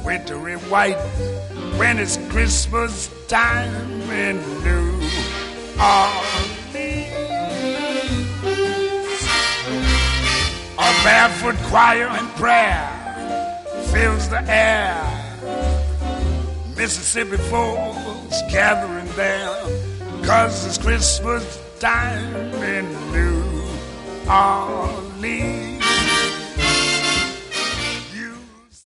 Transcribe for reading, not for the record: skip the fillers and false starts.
wintry white when it's Christmas time in New Orleans. A barefoot choir and prayer fills the air. Mississippi folks gathering there, 'cause it's Christmas time in New Orleans.